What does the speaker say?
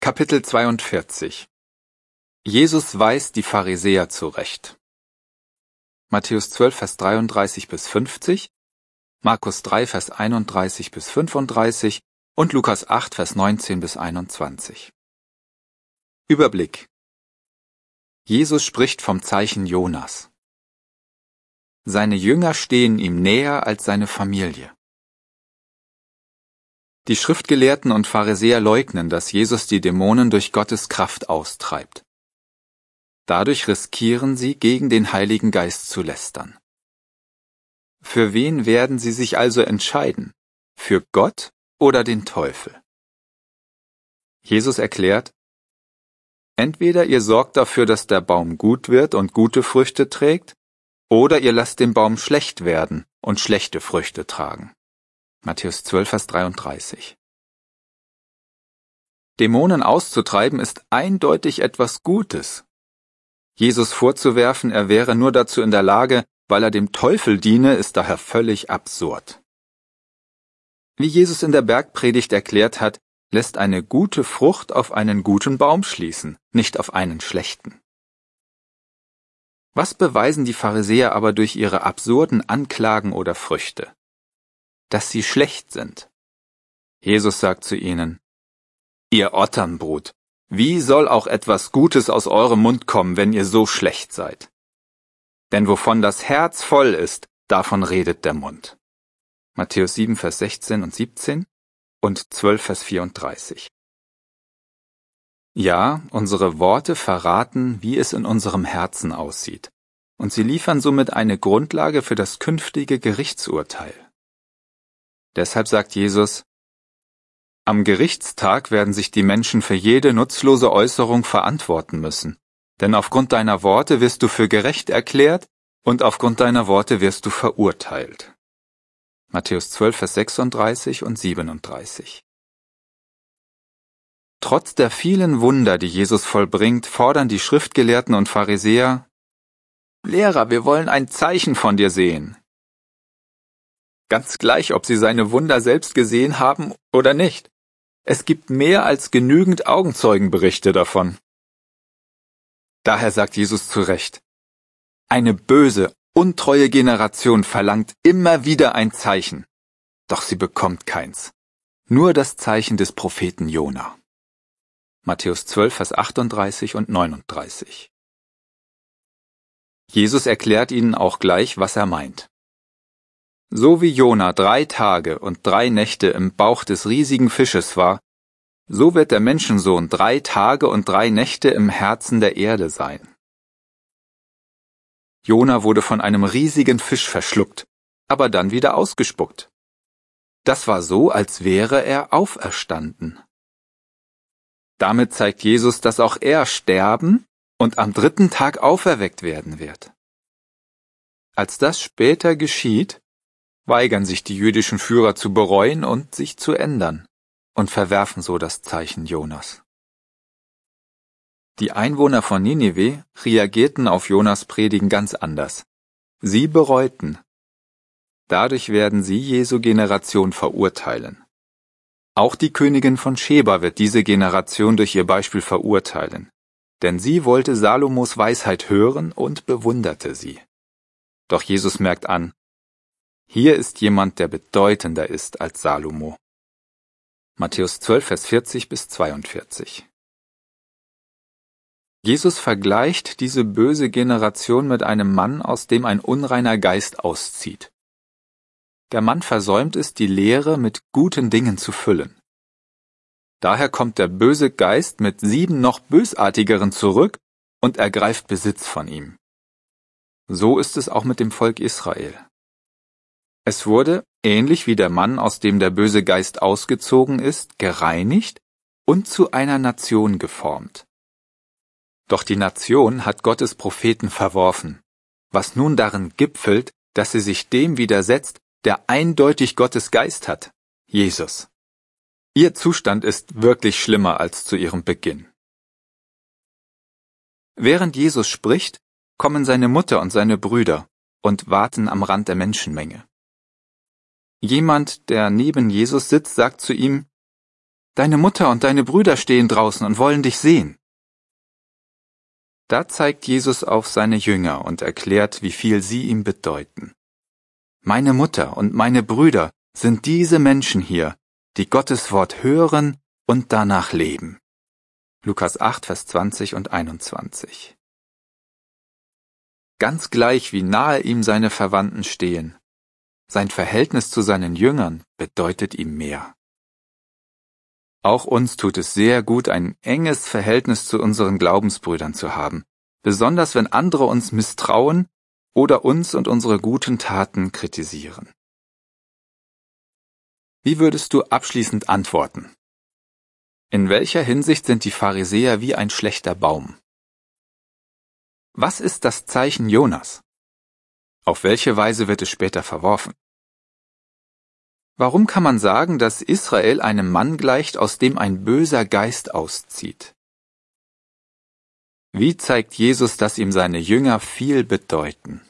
Kapitel 42 Jesus weist die Pharisäer zurecht. Matthäus 12, Vers 33 bis 50, Markus 3, Vers 31 bis 35 und Lukas 8, Vers 19 bis 21. Überblick. Jesus spricht vom Zeichen Jonas. Seine Jünger stehen ihm näher als seine Familie. Die Schriftgelehrten und Pharisäer leugnen, dass Jesus die Dämonen durch Gottes Kraft austreibt. Dadurch riskieren sie, gegen den Heiligen Geist zu lästern. Für wen werden sie sich also entscheiden? Für Gott oder den Teufel? Jesus erklärt: Entweder ihr sorgt dafür, dass der Baum gut wird und gute Früchte trägt, oder ihr lasst den Baum schlecht werden und schlechte Früchte tragen. Matthäus 12, Vers 33. Dämonen auszutreiben ist eindeutig etwas Gutes. Jesus vorzuwerfen, er wäre nur dazu in der Lage, weil er dem Teufel diene, ist daher völlig absurd. Wie Jesus in der Bergpredigt erklärt hat, lässt eine gute Frucht auf einen guten Baum schließen, nicht auf einen schlechten. Was beweisen die Pharisäer aber durch ihre absurden Anklagen oder Früchte? Dass sie schlecht sind. Jesus sagt zu ihnen: Ihr Otternbrut, wie soll auch etwas Gutes aus eurem Mund kommen, wenn ihr so schlecht seid? Denn wovon das Herz voll ist, davon redet der Mund. Matthäus 7, Vers 16 und 17 und 12, Vers 34. Ja, unsere Worte verraten, wie es in unserem Herzen aussieht, und sie liefern somit eine Grundlage für das künftige Gerichtsurteil. Deshalb sagt Jesus: Am Gerichtstag werden sich die Menschen für jede nutzlose Äußerung verantworten müssen, denn aufgrund deiner Worte wirst du für gerecht erklärt und aufgrund deiner Worte wirst du verurteilt. Matthäus 12, Vers 36 und 37. Trotz der vielen Wunder, die Jesus vollbringt, fordern die Schriftgelehrten und Pharisäer: Lehrer, wir wollen ein Zeichen von dir sehen. Ganz gleich, ob sie seine Wunder selbst gesehen haben oder nicht. Es gibt mehr als genügend Augenzeugenberichte davon. Daher sagt Jesus zu Recht: Eine böse, untreue Generation verlangt immer wieder ein Zeichen, doch sie bekommt keins. Nur das Zeichen des Propheten Jona. Matthäus 12, Vers 38 und 39. Jesus erklärt ihnen auch gleich, was er meint. So wie Jona 3 Tage und 3 Nächte im Bauch des riesigen Fisches war, so wird der Menschensohn 3 Tage und 3 Nächte im Herzen der Erde sein. Jona wurde von einem riesigen Fisch verschluckt, aber dann wieder ausgespuckt. Das war so, als wäre er auferstanden. Damit zeigt Jesus, dass auch er sterben und am 3. Tag auferweckt werden wird. Als das später geschieht, weigern sich die jüdischen Führer zu bereuen und sich zu ändern und verwerfen so das Zeichen Jonas. Die Einwohner von Ninive reagierten auf Jonas Predigen ganz anders. Sie bereuten. Dadurch werden sie Jesu Generation verurteilen. Auch die Königin von Scheba wird diese Generation durch ihr Beispiel verurteilen, denn sie wollte Salomos Weisheit hören und bewunderte sie. Doch Jesus merkt an: Hier ist jemand, der bedeutender ist als Salomo. Matthäus 12, Vers 40 bis 42. Jesus vergleicht diese böse Generation mit einem Mann, aus dem ein unreiner Geist auszieht. Der Mann versäumt es, die Leere mit guten Dingen zu füllen. Daher kommt der böse Geist mit 7 noch bösartigeren zurück und ergreift Besitz von ihm. So ist es auch mit dem Volk Israel. Es wurde, ähnlich wie der Mann, aus dem der böse Geist ausgezogen ist, gereinigt und zu einer Nation geformt. Doch die Nation hat Gottes Propheten verworfen, was nun darin gipfelt, dass sie sich dem widersetzt, der eindeutig Gottes Geist hat, Jesus. Ihr Zustand ist wirklich schlimmer als zu ihrem Beginn. Während Jesus spricht, kommen seine Mutter und seine Brüder und warten am Rand der Menschenmenge. Jemand, der neben Jesus sitzt, sagt zu ihm: deine Mutter und deine Brüder stehen draußen und wollen dich sehen. Da zeigt Jesus auf seine Jünger und erklärt, wie viel sie ihm bedeuten. Meine Mutter und meine Brüder sind diese Menschen hier, die Gottes Wort hören und danach leben. Lukas 8, Vers 20 und 21. Ganz gleich, wie nahe ihm seine Verwandten stehen, sein Verhältnis zu seinen Jüngern bedeutet ihm mehr. Auch uns tut es sehr gut, ein enges Verhältnis zu unseren Glaubensbrüdern zu haben, besonders wenn andere uns misstrauen oder uns und unsere guten Taten kritisieren. Wie würdest du abschließend antworten? In welcher Hinsicht sind die Pharisäer wie ein schlechter Baum? Was ist das Zeichen Jonas? Auf welche Weise wird es später verworfen? Warum kann man sagen, dass Israel einem Mann gleicht, aus dem ein böser Geist auszieht? Wie zeigt Jesus, dass ihm seine Jünger viel bedeuten?